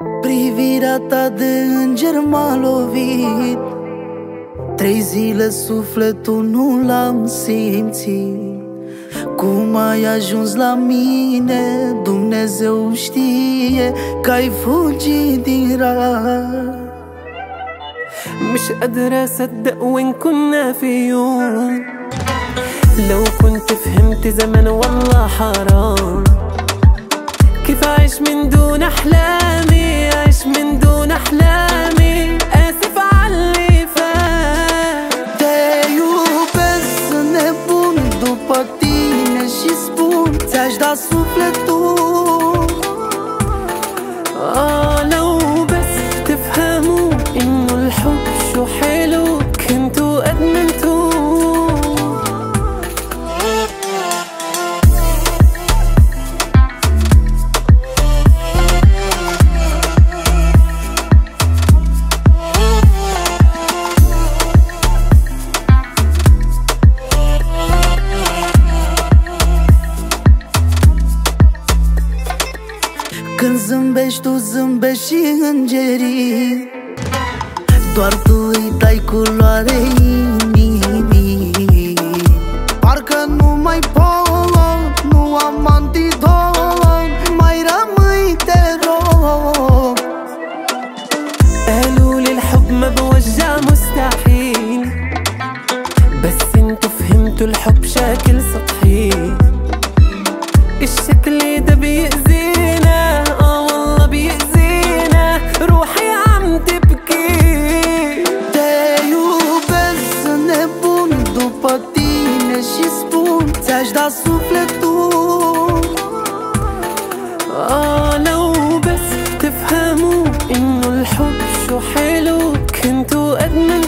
Privirea ta de înger m-a lovit. 3 zile sufletul nu l-am simțit. Cum ai ajuns la mine, Dumnezeu știe că ai fugit din rai. مش قادرة أصدق وين كنا في يوم. لو كنت فهمت زمان والله حرام. كيف أعيش من دون أحلامي، أعيش من دون أحلامي. آسف عاللي فات. Te iubesc, sunt nebun după tine și spun ți-aș da sufletul. لو بس تفهموا إنه الحب شو حلو كنتوا أدمنتوا. Când zâmbești, tu zâmbești și îngerii. Doar tu îi dai culoare inimii. Parcă nu mai pot, nu am antidot. Mai rămâi, te rog. قالوا لي الحب ما بوجع مستحيل، بس انتو فهمتوا الحب شكل سطحي. الشكل ده بيأذينا، والله بيأذينا. روحي عم تبكي. Te iubesc, sunt nebun după tine și spun ți-aș da sufletul. لو بس تفهموا إنه الحب شو حلو كنتوا أدمنتوا.